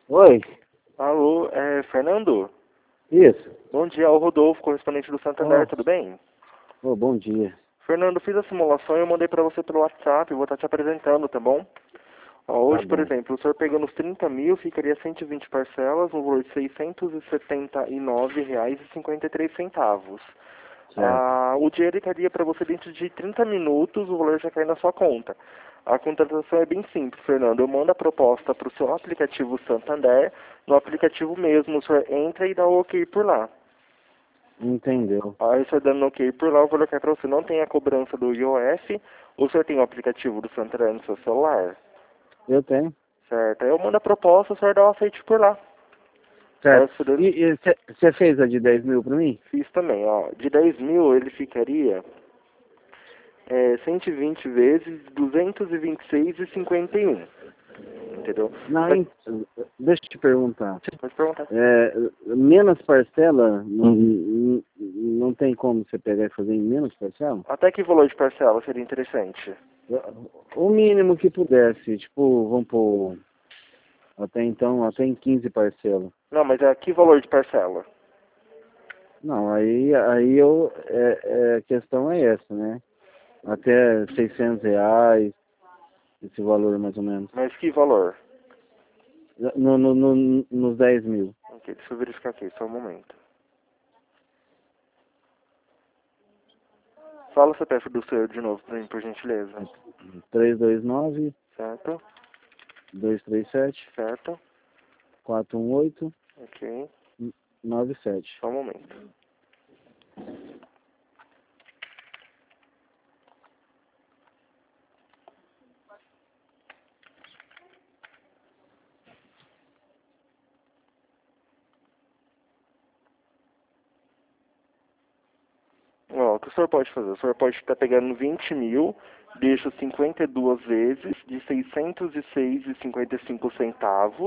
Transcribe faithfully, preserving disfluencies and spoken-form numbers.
Oi, Alô, é Fernando? isso. Bom dia, é o Rodolfo, correspondente do Santander, Oh, tudo bem? oh, bom dia. Fernando, fiz a simulação e eu mandei para você pelo WhatsApp, vou estar te apresentando, tá bom? Ó, Tá hoje, por bom. exemplo, o senhor pegando os trinta mil, ficaria cento e vinte parcelas, no valor de seiscentos e setenta e nove reais e cinquenta e três centavos. Certo. Ah, o dinheiro cairia para você dentro de trinta minutos, o valor já cai na sua conta. A contratação é bem simples, Fernando. Eu mando a proposta para o seu aplicativo Santander, no aplicativo mesmo, o senhor entra e dá o ok por lá. Entendeu. Aí o senhor dando ok por lá, eu vou colocar para você. Não tem a cobrança do I O F, o senhor tem o aplicativo do Santander no seu celular, Eu tenho. certo? Aí eu mando a proposta, o senhor dá o aceite por lá. Aí Certo. o senhor E você fez a de dez mil pra mim? fiz também, ó. De dez mil ele ficaria é, cento e vinte vezes duzentos e vinte e seis e cinquenta e um, entendeu? Não, Mas, em- deixa eu te perguntar. pode perguntar. É, menos parcela, não, não, não tem como você pegar e fazer em menos parcela? Até que valor de parcela seria interessante? O mínimo que pudesse, tipo, vamos pôr, até então, até em quinze parcelas. Não, mas é que valor de parcela? Não, aí, aí eu, é, é, a questão é essa, né? Até seiscentos reais, esse valor mais ou menos. Mas que valor? No, no, no, nos dez mil. Ok, deixa eu verificar aqui, só um momento. Fala o C P F do senhor de novo pra mim, por gentileza. três dois nove, Certo? dois três sete, Certo? quatro um oito, Ok, nove sete. só um momento. Ó, o que o senhor pode fazer? O senhor pode estar pegando vinte mil, deixa cinquenta e duas vezes de seiscentos e seis e cinquenta e cinco centavos.